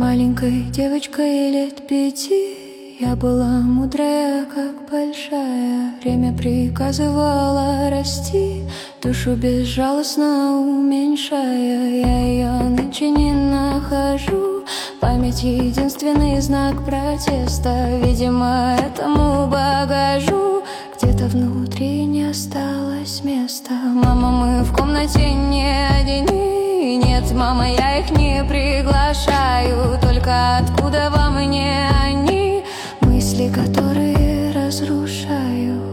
Маленькой девочкой лет 5 я была мудрая, как большая. Время приказывало расти, душу безжалостно уменьшая. Я ее нынче не нахожу, память — единственный знак протеста. Видимо, этому багажу где-то внутри не осталось места. Мама, мы в комнате не одни. Нет, мама, я их не приглашаю. Только откуда во мне они, мысли, которые разрушают?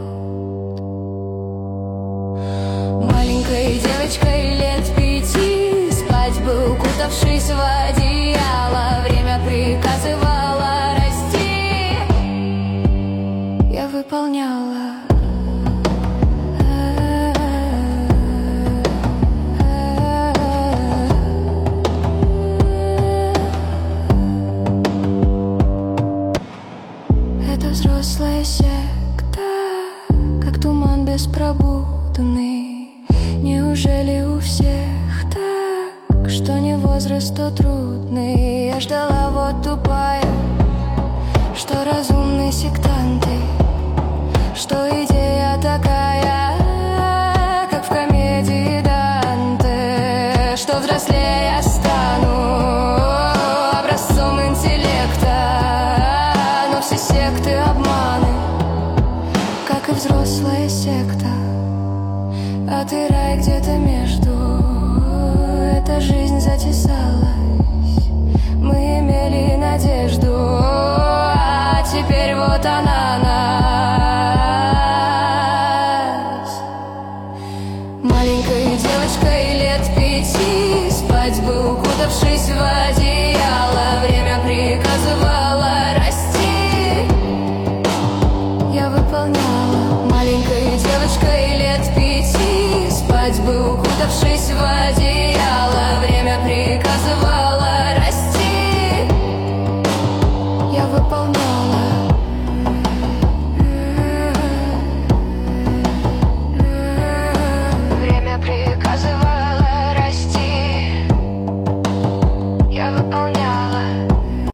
Маленькой девочкой лет 5 спать бы, укутавшись в одеяло. Время приказывало расти, я выполняла. Это взрослая секта, как туман беспробудный. Неужели у всех так, что не возраст, то трудный? Я ждала, вот тупая, что разумные сектанты, что идея такая, как в комедии Данте, что взрослее я стану образцом интеллекта. Но все секты обманы, как и взрослая секта. А ты рай где-то между. Эта жизнь затесалась, мы имели надежду, а теперь вот она нас. Маленькой девочкой лет 5 спать бы, укутавшись в одеяло. Время приказывало расти, я выполняла. Маленькой девочкой лет 5 спать бы, укутавшись в одеяло.